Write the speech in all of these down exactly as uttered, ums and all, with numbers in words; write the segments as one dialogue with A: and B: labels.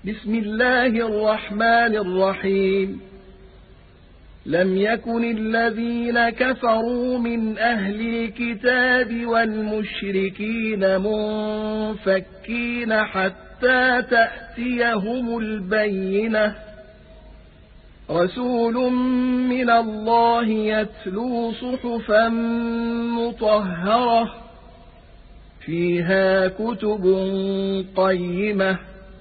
A: بسم الله الرحمن الرحيم لم يكن الذين كفروا من أهل الكتاب والمشركين منفكين حتى تأتيهم البينة رسول من الله يتلو صحفا مطهرة فيها كتب قيمة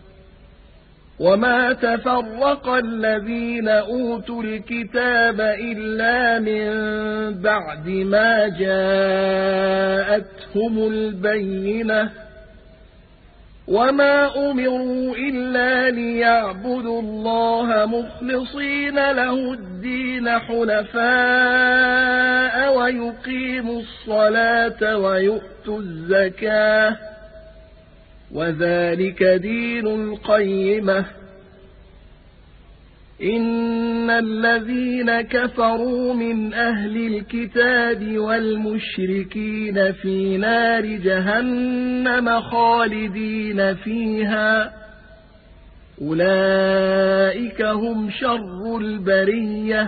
A: وما تفرق الذين أوتوا الكتاب إلا من بعد ما جاءتهم البينة وما أمروا إلا ليعبدوا الله مخلصين له الدين حنفاء ويقيموا الصلاة ويؤتوا الزكاة وذلك دين القيمة إن الذين كفروا من أهل الكتاب والمشركين في نار جهنم خالدين فيها أولئك هم شر البرية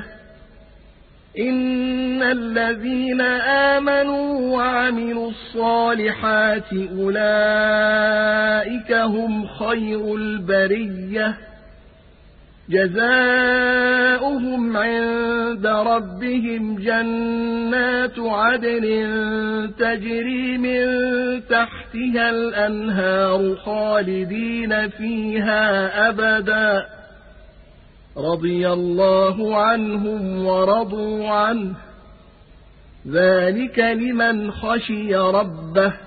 A: إن الذين آمنوا وعملوا الصالحات أولئك هم خير البرية جزاؤهم عند ربهم جنات عدن تجري من تحتها الأنهار خالدين فيها أبدا رضي الله عنهم ورضوا عنه ذلك لمن خشي ربه